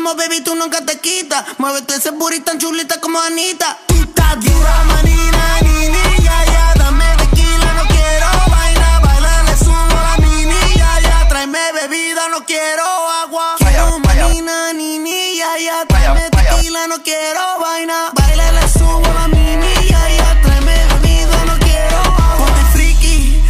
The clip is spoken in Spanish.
como baby, tú nunca te quitas. Muévete ese booty tan chulita como Anita. Y está dura, manina, ni, ya. Dame tequila, no quiero vaina. Bailale sumo a la mini, ya. Tráeme bebida, no quiero agua. Quiero manina, ni, ya. Tráeme tequila, no quiero